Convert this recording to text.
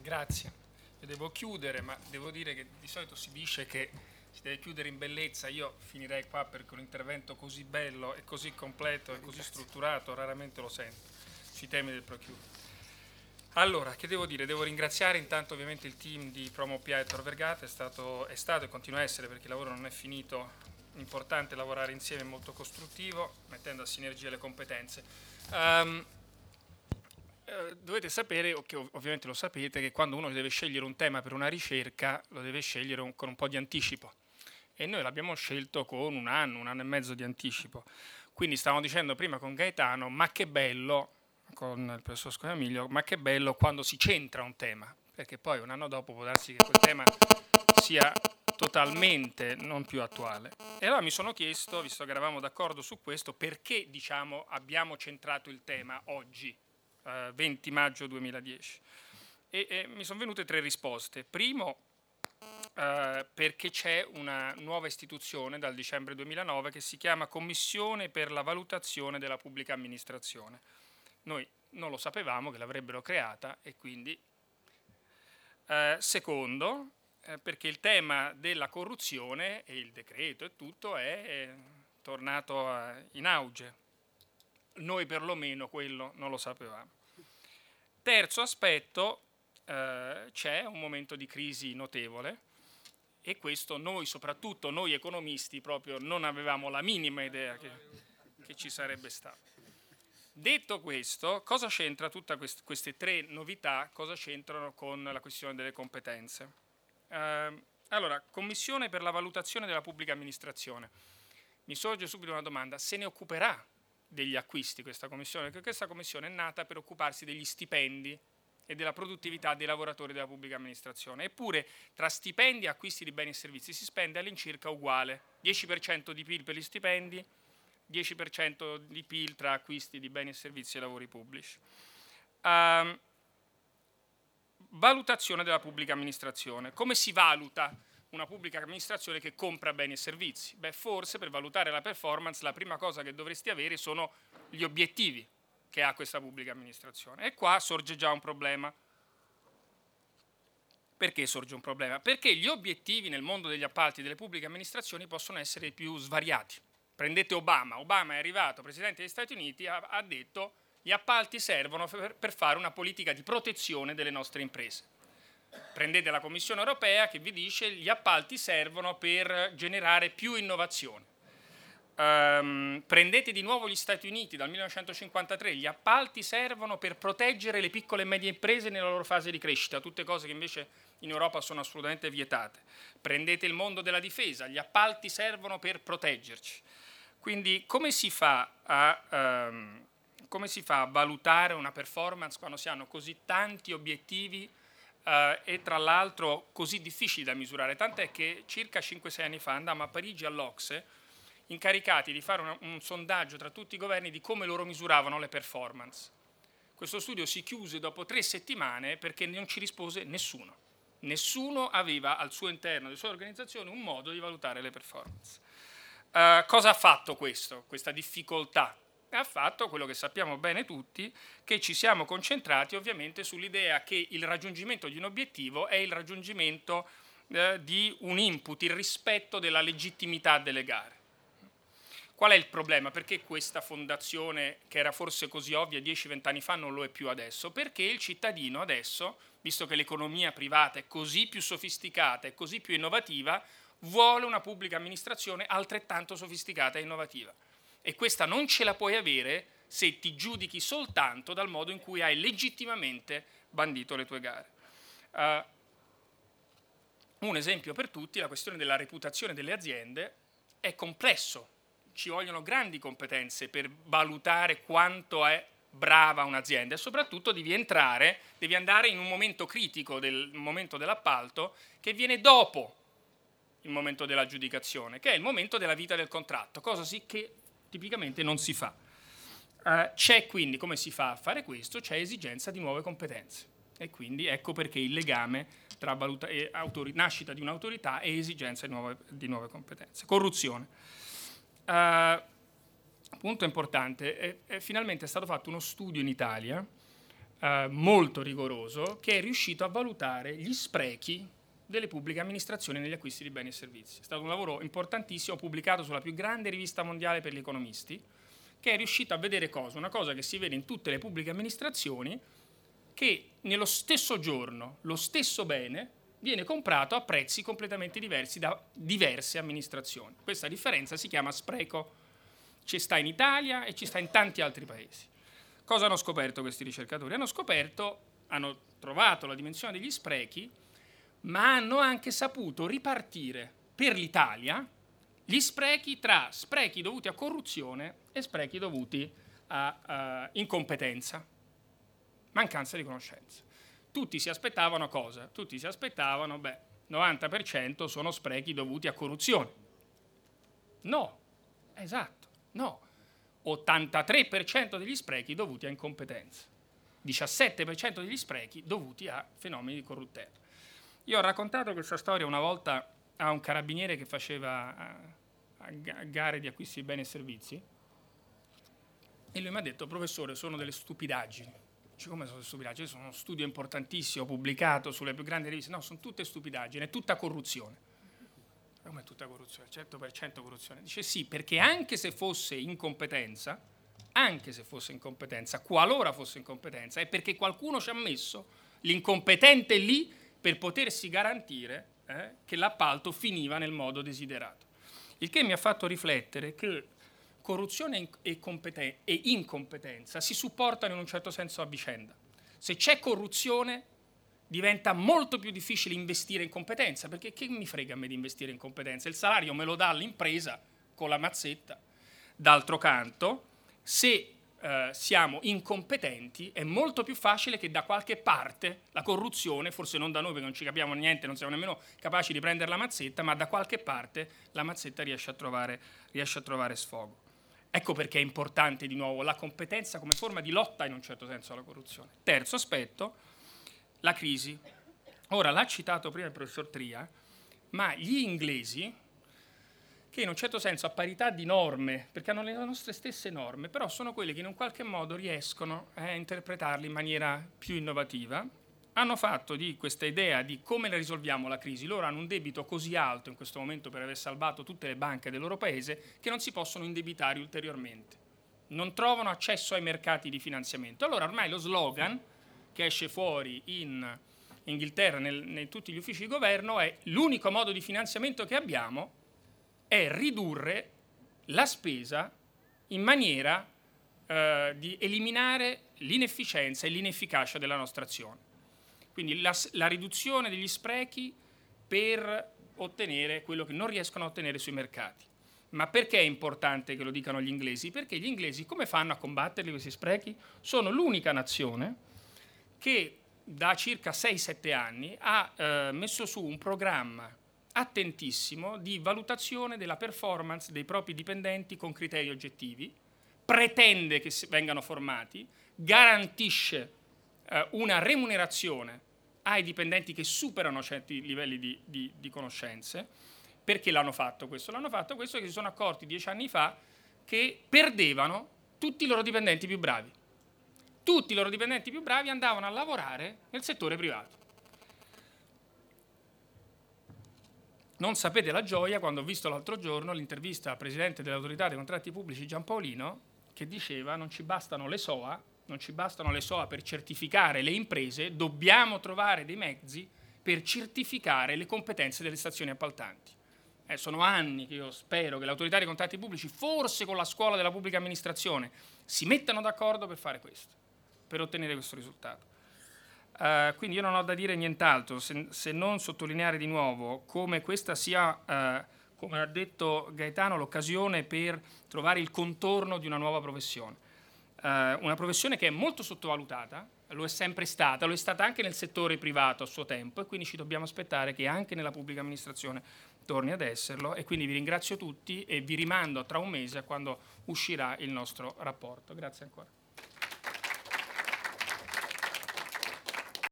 Grazie. Io devo chiudere, ma devo dire che di solito si dice che si deve chiudere in bellezza. Io finirei qua perché un intervento così bello e così completo e così strutturato raramente lo sento sui temi del Procure. Allora, che devo dire? Devo ringraziare intanto ovviamente il team di Promopia e Tor Vergata, è stato e continua a essere, perché il lavoro non è finito, importante lavorare insieme, molto costruttivo, mettendo a sinergia le competenze. Dovete sapere, o che ovviamente lo sapete, che quando uno deve scegliere un tema per una ricerca lo deve scegliere con un po' di anticipo, e noi l'abbiamo scelto con un anno e mezzo di anticipo. Quindi stavamo dicendo prima con Gaetano, ma che bello, con il professor Scognamiglio, ma che bello quando si centra un tema, perché poi un anno dopo può darsi che quel tema sia totalmente non più attuale. E allora mi sono chiesto, visto che eravamo d'accordo su questo, perché diciamo abbiamo centrato il tema oggi, 20 maggio 2010. E mi sono venute tre risposte. Primo, perché c'è una nuova istituzione dal dicembre 2009 che si chiama Commissione per la valutazione della pubblica amministrazione. Noi non lo sapevamo che l'avrebbero creata, e quindi secondo, perché il tema della corruzione e il decreto e tutto è tornato in auge. Noi perlomeno quello non lo sapevamo. Terzo aspetto, c'è un momento di crisi notevole, e questo noi, soprattutto noi economisti, proprio non avevamo la minima idea che ci sarebbe stato. Detto questo, cosa c'entra tutte queste tre novità, cosa c'entrano con la questione delle competenze? Allora, Commissione per la valutazione della pubblica amministrazione. Mi sorge subito una domanda: se ne occuperà degli acquisti questa commissione? Perché questa commissione è nata per occuparsi degli stipendi e della produttività dei lavoratori della pubblica amministrazione. Eppure tra stipendi e acquisti di beni e servizi si spende all'incirca uguale, 10% di PIL per gli stipendi, 10% di PIL tra acquisti di beni e servizi e lavori pubblici. Valutazione della pubblica amministrazione. Come si valuta una pubblica amministrazione che compra beni e servizi? Beh, forse per valutare la performance la prima cosa che dovresti avere sono gli obiettivi che ha questa pubblica amministrazione. E qua sorge già un problema. Perché sorge un problema? Perché gli obiettivi nel mondo degli appalti delle pubbliche amministrazioni possono essere più svariati. Prendete Obama. Obama è arrivato, presidente degli Stati Uniti, ha detto: gli appalti servono per fare una politica di protezione delle nostre imprese. Prendete la Commissione europea che vi dice: gli appalti servono per generare più innovazione. Prendete di nuovo gli Stati Uniti dal 1953: gli appalti servono per proteggere le piccole e medie imprese nella loro fase di crescita, tutte cose che invece in Europa sono assolutamente vietate. Prendete il mondo della difesa: gli appalti servono per proteggerci. Quindi come si fa a valutare una performance quando si hanno così tanti obiettivi e tra l'altro così difficili da misurare? Tant'è che circa 5-6 anni fa andammo a Parigi all'Ocse, incaricati di fare un sondaggio tra tutti i governi di come loro misuravano le performance. Questo studio si chiuse dopo 3 settimane perché non ci rispose nessuno. Nessuno aveva al suo interno, delle sue organizzazioni, un modo di valutare le performance. Cosa ha fatto questa difficoltà? Ha fatto quello che sappiamo bene tutti, che ci siamo concentrati ovviamente sull'idea che il raggiungimento di un obiettivo è il raggiungimento di un input, il rispetto della legittimità delle gare. Qual è il problema? Perché questa fondazione, che era forse così ovvia 10-20 anni fa, non lo è più adesso? Perché il cittadino adesso, visto che l'economia privata è così più sofisticata e così più innovativa, vuole una pubblica amministrazione altrettanto sofisticata e innovativa. E questa non ce la puoi avere se ti giudichi soltanto dal modo in cui hai legittimamente bandito le tue gare. Un esempio per tutti: la questione della reputazione delle aziende è complesso. Ci vogliono grandi competenze per valutare quanto è brava un'azienda, e soprattutto devi andare in un momento critico del momento dell'appalto, che viene dopo il momento della aggiudicazione, che è il momento della vita del contratto, cosa sì che tipicamente non si fa. C'è quindi, come si fa a fare questo? C'è esigenza di nuove competenze, e quindi ecco perché il legame tra nascita di un'autorità e esigenza di nuove competenze. Corruzione. Punto importante: finalmente è stato fatto uno studio in Italia molto rigoroso, che è riuscito a valutare gli sprechi delle pubbliche amministrazioni negli acquisti di beni e servizi. È stato un lavoro importantissimo, pubblicato sulla più grande rivista mondiale per gli economisti, che è riuscito a vedere cosa? Una cosa che si vede in tutte le pubbliche amministrazioni, che nello stesso giorno lo stesso bene viene comprato a prezzi completamente diversi da diverse amministrazioni. Questa differenza si chiama spreco, ci sta in Italia e ci sta in tanti altri paesi. Cosa hanno scoperto questi ricercatori? Hanno trovato la dimensione degli sprechi, ma hanno anche saputo ripartire per l'Italia gli sprechi tra sprechi dovuti a corruzione e sprechi dovuti a incompetenza, mancanza di conoscenza. Tutti si aspettavano cosa? Tutti si aspettavano, 90% sono sprechi dovuti a corruzione. No, esatto, no. 83% degli sprechi dovuti a incompetenza. 17% degli sprechi dovuti a fenomeni di corruttela. Io ho raccontato questa storia una volta a un carabiniere che faceva gare di acquisti di beni e servizi, e lui mi ha detto: professore, sono delle stupidaggini. Come sono stupidaggini? Sono uno studio importantissimo pubblicato sulle più grandi riviste. No, sono tutte stupidaggini, è tutta corruzione. Come è tutta corruzione? 100% corruzione. Dice sì, perché anche se fosse incompetenza, qualora fosse incompetenza, è perché qualcuno ci ha messo l'incompetente lì per potersi garantire che l'appalto finiva nel modo desiderato. Il che mi ha fatto riflettere che corruzione e incompetenza si supportano in un certo senso a vicenda. Se c'è corruzione diventa molto più difficile investire in competenza, perché che mi frega a me di investire in competenza? Il salario me lo dà l'impresa con la mazzetta. D'altro canto, se siamo incompetenti è molto più facile che da qualche parte la corruzione, forse non da noi perché non ci capiamo niente, non siamo nemmeno capaci di prendere la mazzetta, ma da qualche parte la mazzetta riesce a trovare sfogo. Ecco perché è importante di nuovo la competenza come forma di lotta in un certo senso alla corruzione. Terzo aspetto, la crisi. Ora, l'ha citato prima il professor Tria, ma gli inglesi, che in un certo senso a parità di norme, perché hanno le nostre stesse norme, però sono quelli che in un qualche modo riescono a interpretarle in maniera più innovativa, hanno fatto di questa idea di come ne risolviamo la crisi. Loro hanno un debito così alto in questo momento per aver salvato tutte le banche del loro paese che non si possono indebitare ulteriormente. Non trovano accesso ai mercati di finanziamento. Allora ormai lo slogan che esce fuori in Inghilterra, in tutti gli uffici di governo, è: l'unico modo di finanziamento che abbiamo è ridurre la spesa in maniera di eliminare l'inefficienza e l'inefficacia della nostra azione. Quindi la riduzione degli sprechi per ottenere quello che non riescono a ottenere sui mercati. Ma perché è importante che lo dicano gli inglesi? Perché gli inglesi come fanno a combatterli questi sprechi? Sono l'unica nazione che da circa 6-7 anni ha messo su un programma attentissimo di valutazione della performance dei propri dipendenti con criteri oggettivi, pretende che vengano formati, garantisce una remunerazione ai dipendenti che superano certi livelli di conoscenze. Perché l'hanno fatto questo? L'hanno fatto questo perché si sono accorti 10 anni fa che perdevano tutti i loro dipendenti più bravi. Tutti i loro dipendenti più bravi andavano a lavorare nel settore privato. Non sapete la gioia quando ho visto l'altro giorno l'intervista al presidente dell'autorità dei contratti pubblici Giampaolino, che diceva: non ci bastano le SOA per certificare le imprese, dobbiamo trovare dei mezzi per certificare le competenze delle stazioni appaltanti. Sono anni che io spero che l'autorità dei contratti pubblici, forse con la scuola della pubblica amministrazione, si mettano d'accordo per fare questo, per ottenere questo risultato. Quindi io non ho da dire nient'altro se non sottolineare di nuovo come questa sia, come ha detto Gaetano, l'occasione per trovare il contorno di una nuova professione. Una professione che è molto sottovalutata, lo è sempre stata, lo è stata anche nel settore privato a suo tempo, e quindi ci dobbiamo aspettare che anche nella pubblica amministrazione torni ad esserlo. E quindi vi ringrazio tutti e vi rimando tra un mese a quando uscirà il nostro rapporto. Grazie ancora.